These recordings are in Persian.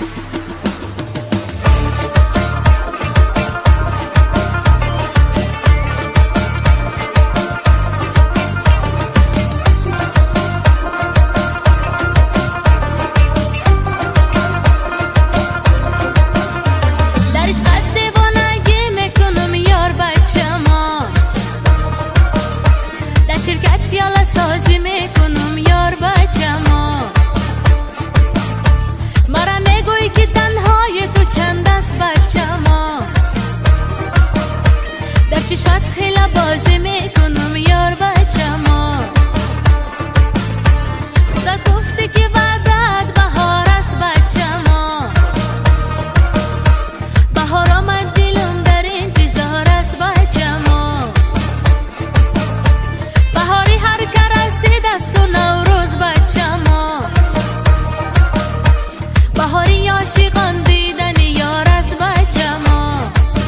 چشمت خیلی بازی میکنم یار بچه ما. خدا گفته که بعدت بهار است بچه ما. بهار آمد دلم در انتظار است بچه ما. بهاری هر که رسید است و نوروز بچه ما. بهاری عاشقان دیدن یار است بچه ما.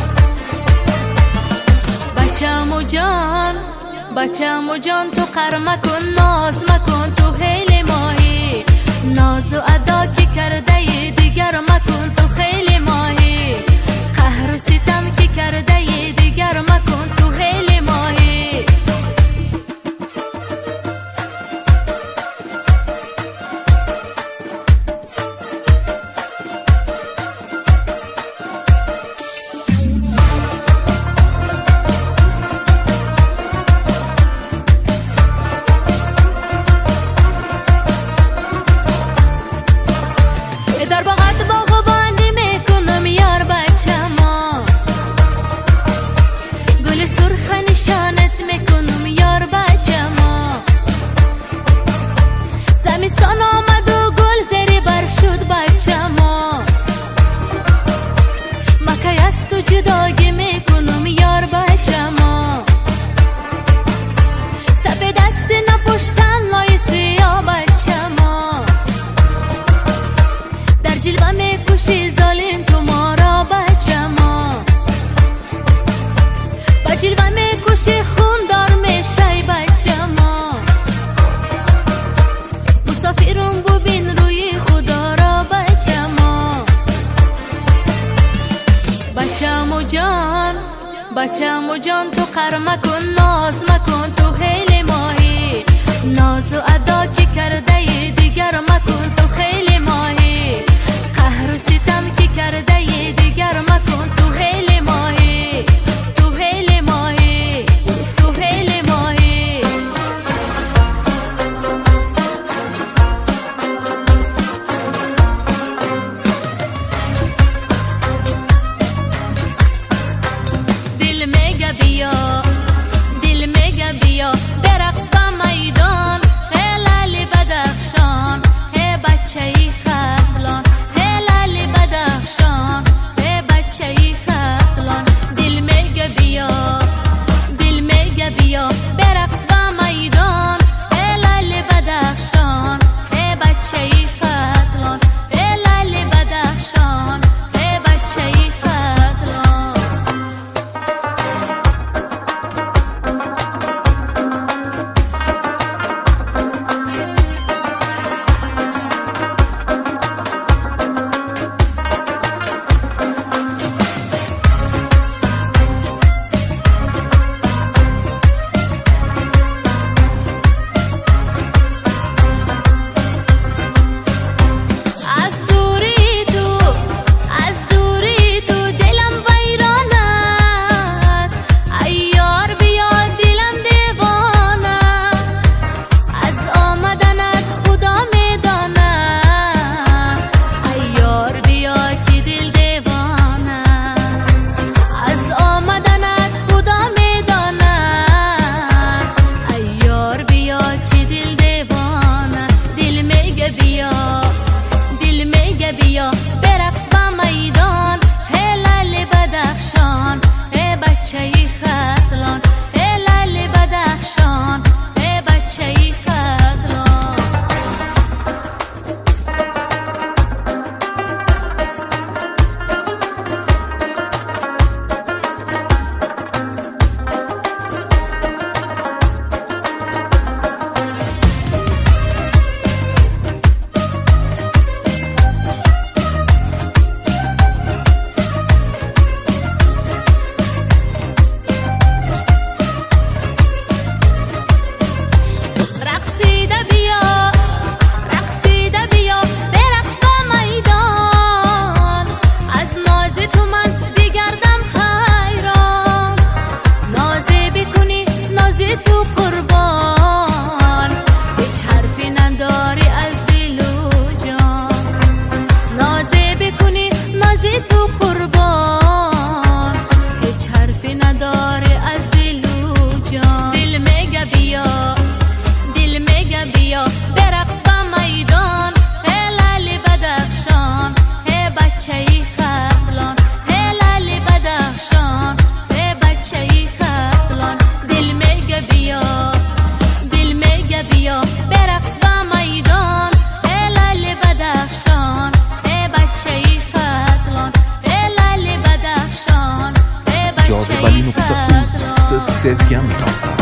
بچه‌مو جان تو قهر مکن ناز مکن تو خیلی ماهی. ناز و ادا که کرده ی دیگر مکن تو خیلی ماهی. قهر و ستم که کرده ی دیگر مکن تو خیلی ماهی. در باغت باغ باندی میکنم یار بچه ما. گل سرخ نشانت میکنم یار بچه ما. زمستان آمد و گل زیر برف شد بچه ما. مکی از تو جداگی میکنم یار بچه ما. سبه دست نپشتن لای سیاه بچه ما. در جلوه میکشی ظالم تو ما را بچه ما. با جلوه میکشی خون دار میشی بچه ما. مسافرم ببین روی خدا را بچه ما. بچه‌مو جان تو قهر مکن ناز مکن تو خیلی ماهی. ناز و ادا که کرده ی دیگر مکن تو خیلی ماهی. قهر و ستم که کرده ی دیگر مکن تو خیلی ماهی. تو خیلی ماهی. تو خیلی ماهی. دل میگه بیا برقص با میدان. هی لالی بدخشان هی #uz سsevgim tortar